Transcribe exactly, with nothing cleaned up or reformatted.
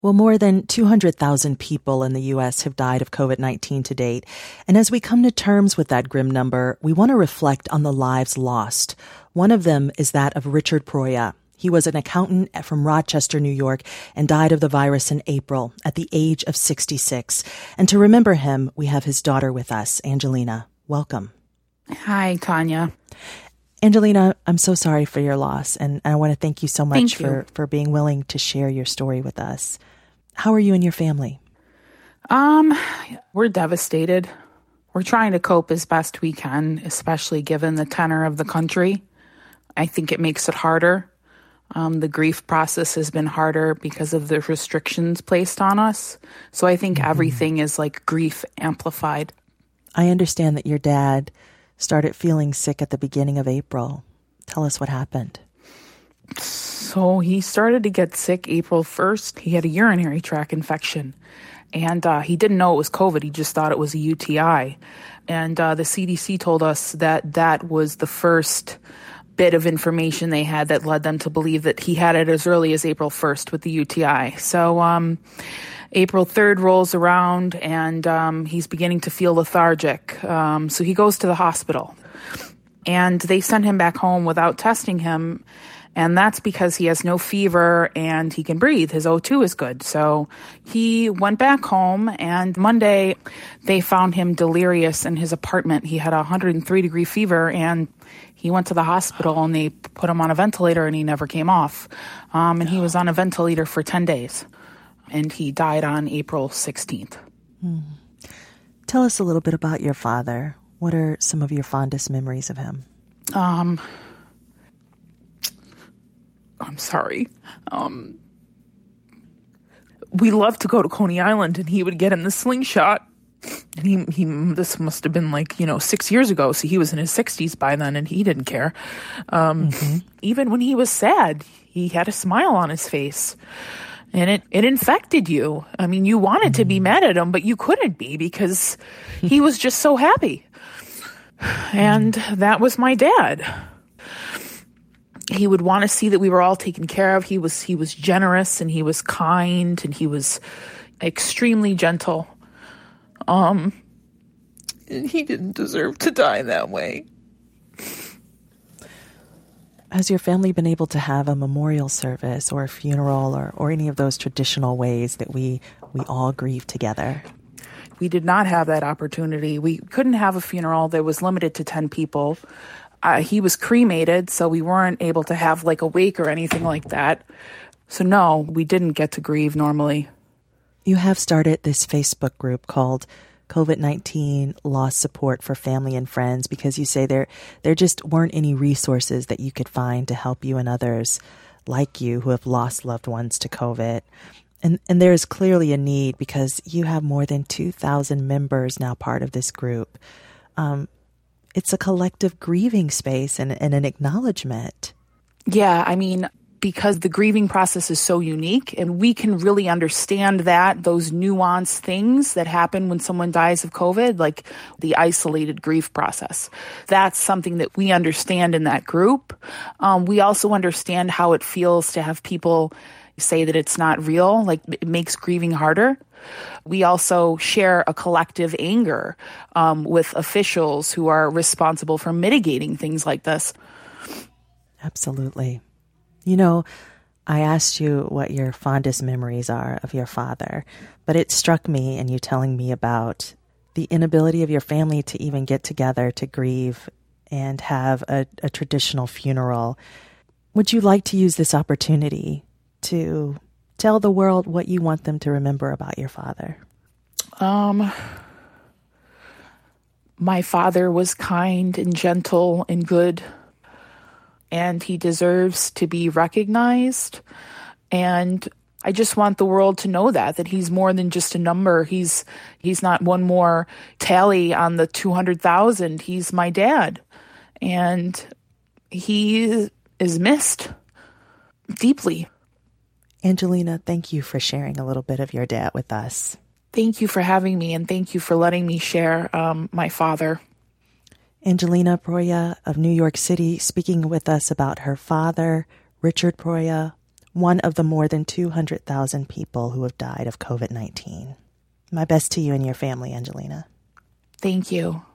Well, more than two hundred thousand people in the U S have died of COVID nineteen to date. And as we come to terms with that grim number, we want to reflect on the lives lost. One of them is that of Richard Proya. He was an accountant from Rochester, New York, and died of the virus in April at the age of sixty-six. And to remember him, we have his daughter with us, Angelina. Welcome. Hi, Tanya. Angelina, I'm so sorry for your loss, and I want to thank you so much Thank you. for, for being willing to share your story with us. How are you and your family? Um, we're devastated. We're trying to cope as best we can, especially given the tenor of the country. I think it makes it harder. Um, the grief process has been harder because of the restrictions placed on us. So I think mm-hmm. everything is like grief amplified. I understand that your dad started feeling sick at the beginning of April. Tell us what happened. So he started to get sick April first. He had a urinary tract infection, and uh, he didn't know it was COVID. He just thought it was a U T I. And uh, the C D C told us that that was the first bit of information they had that led them to believe that he had it as early as April first with the U T I. So um, April third rolls around, and um, he's beginning to feel lethargic. Um, so he goes to the hospital, and they send him back home without testing him. And that's because he has no fever and he can breathe. His O two is good. So he went back home, and Monday they found him delirious in his apartment. He had a one hundred three degree fever, and he went to the hospital and they put him on a ventilator, and he never came off. Um, and he was on a ventilator for ten days, and he died on April sixteenth. Hmm. Tell us a little bit about your father. What are some of your fondest memories of him? Um... I'm sorry. Um, we loved to go to Coney Island, and he would get in the slingshot. And he, he, this must have been like, you know, six years ago. So he was in his sixties by then, and he didn't care. Um, mm-hmm. Even when he was sad, he had a smile on his face, and it, it infected you. I mean, you wanted mm-hmm. to be mad at him, but you couldn't be because he was just so happy. And that was my dad. He would want to see that we were all taken care of. He was he was generous, and he was kind, and he was extremely gentle. Um, and he didn't deserve to die that way. Has your family been able to have a memorial service or a funeral or, or any of those traditional ways that we, we all grieve together? We did not have that opportunity. We couldn't have a funeral that was limited to ten people. Uh, he was cremated, so we weren't able to have like a wake or anything like that. So no, we didn't get to grieve normally. You have started this Facebook group called COVID nineteen Loss Support for Family and Friends because you say there there just weren't any resources that you could find to help you and others like you who have lost loved ones to COVID. And and there is clearly a need because you have more than two thousand members now part of this group. Um, It's a collective grieving space and, and an acknowledgement. Yeah, I mean, because the grieving process is so unique, and we can really understand that, those nuanced things that happen when someone dies of COVID, like the isolated grief process. That's something that we understand in that group. Um, we also understand how it feels to have people say that it's not real, like it makes grieving harder. We also share a collective anger um, with officials who are responsible for mitigating things like this. Absolutely. You know, I asked you what your fondest memories are of your father, but it struck me in you telling me about the inability of your family to even get together to grieve and have a, a traditional funeral. Would you like to use this opportunity to tell the world what you want them to remember about your father? Um, my father was kind and gentle and good, and he deserves to be recognized. And I just want the world to know that, that he's more than just a number. He's, he's not one more tally on the two hundred thousand. He's my dad. And he is missed deeply. Angelina, thank you for sharing a little bit of your dad with us. Thank you for having me, and thank you for letting me share um, my father. Angelina Proya of New York City speaking with us about her father, Richard Proya. one of the more than two hundred thousand people who have died of COVID nineteen. My best to you and your family, Angelina. Thank you.